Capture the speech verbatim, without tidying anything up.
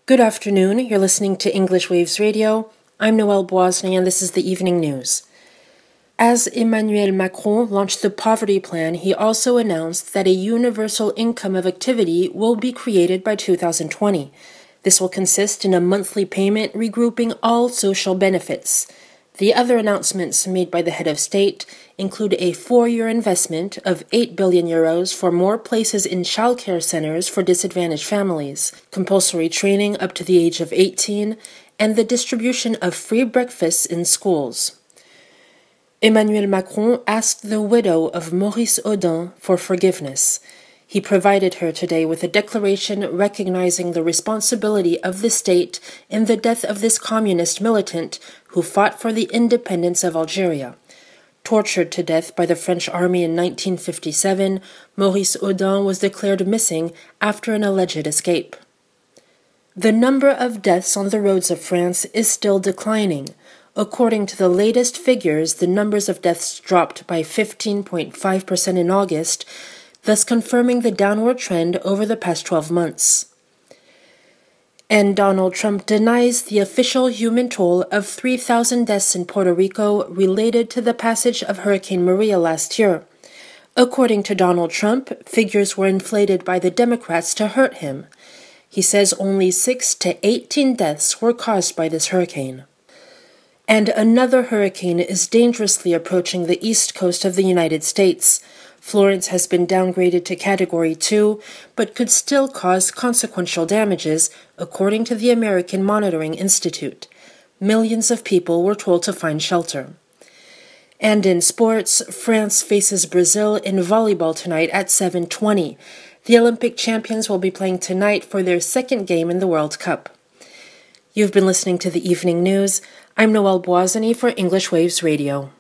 Good afternoon. You're listening to English Waves Radio. I'm Noelle Boisny, and this is the evening news. As Emmanuel Macron launched the poverty plan, he also announced that a universal income of activity will be created by two thousand twenty. This will consist in a monthly payment regrouping all social benefits. The other announcements made by the head of state include a four-year investment of eight billion euros for more places in childcare centers for disadvantaged families, compulsory training up to the age of eighteen, and the distribution of free breakfasts in schools. Emmanuel Macron asked the widow of Maurice Audin for forgiveness. He provided her today with a declaration recognizing the responsibility of the state in the death of this communist militant who fought for the independence of Algeria. Tortured to death by the French army in nineteen fifty-seven, Maurice Audin was declared missing after an alleged escape. The number of deaths on the roads of France is still declining. According to the latest figures, the numbers of deaths dropped by fifteen point five percent in August, thus confirming the downward trend over the past twelve months. And Donald Trump denies the official human toll of three thousand deaths in Puerto Rico related to the passage of Hurricane Maria last year. According to Donald Trump, figures were inflated by the Democrats to hurt him. He says only six to eighteen deaths were caused by this hurricane. And another hurricane is dangerously approaching the east coast of the United States. Florence has been downgraded to Category two, but could still cause consequential damages, according to the American Monitoring Institute. Millions of people were told to find shelter. And in sports, France faces Brazil in volleyball tonight at seven twenty. The Olympic champions will be playing tonight for their second game in the World Cup. You've been listening to the Evening News. I'm Noelle Boisny for English Waves Radio.